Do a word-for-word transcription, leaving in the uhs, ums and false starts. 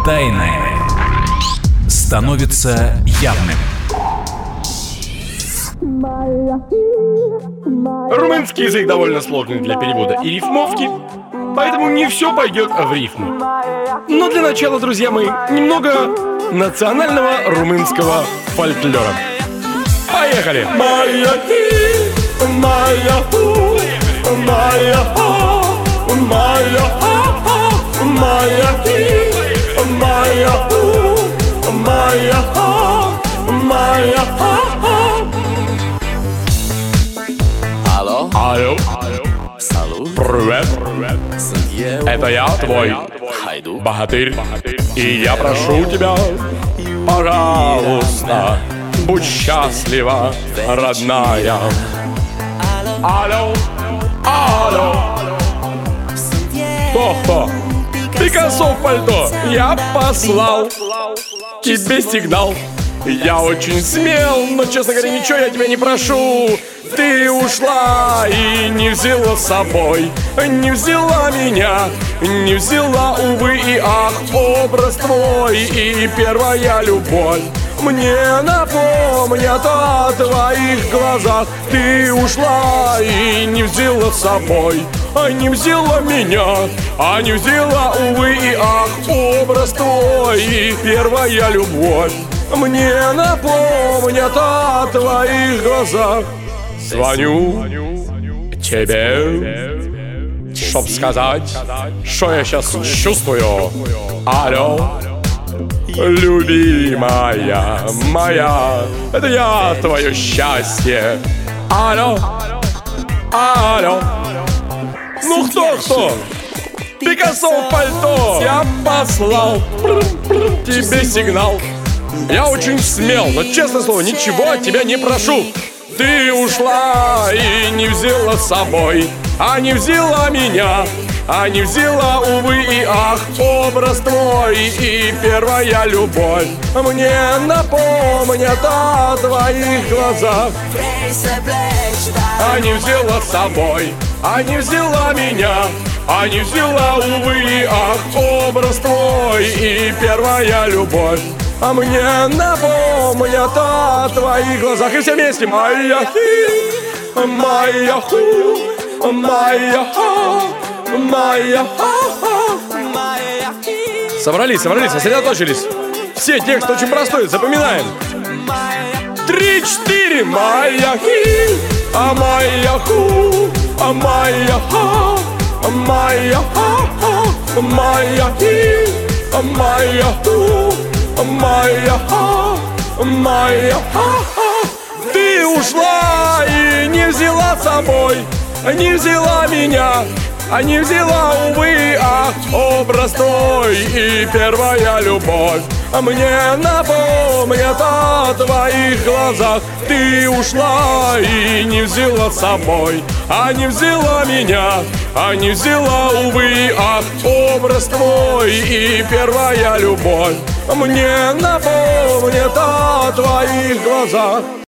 Тайное становится явным. Румынский язык довольно сложный для перевода и рифмовки, поэтому не все пойдет в рифму. Но для начала, друзья мои, немного национального румынского фольклора. Поехали! Алло, Алло, салют, привет, это я, твой хайду. богатырь, и я прошу тебя, пожалуйста, будь счастлива, родная. Алло, алло, кто-кто? Пикассо в пальто, я послал тебе сигнал. Я очень смел, но, честно говоря, ничего я тебя не прошу. Ты ушла и не взяла с собой, не взяла меня, не взяла, увы и ах, образ твой и первая любовь. Мне напомнят о твоих глазах. Ты ушла и не взяла с собой, а не взяла меня, а не взяла, увы и ах, образ твой и первая любовь. Мне напомнят о твоих глазах. Звоню тебе, чтоб сказать, что я сейчас чувствую. Алло, любимая моя, это я твое счастье. Алло, алло, ну кто-кто? Пикассо в пальто, я послал тебе сигнал. Я очень смел, но, честное слово, ничего от тебя не прошу. Ты ушла и не взяла с собой, а не взяла меня, а не взяла, увы и ах, образ твой и первая любовь. Мне напомнят о твоих глазах. А не взяла с собой, а не взяла меня, а не взяла, увы и ах, образ твой и первая любовь. А мне напомнят о твоих глазах. И все вместе. Моя хи, моя ху, моя ха, моя ха. Собрались, собрались, сосредоточились. Все, текст очень простой, запоминаем. Три, четыре. Моя хи, а моя ху, а моя ха, моя ха, моя хи, а моя ху. Моя, моя, ты ушла и не взяла с собой, не взяла меня, а не взяла, увы, ах, образ твой и первая любовь. Мне напомнят о твоих глазах. Ты ушла и не взяла с собой, а не взяла меня, а не взяла, увы, ах, образ твой и первая любовь. Мне напомнят о твоих глазах.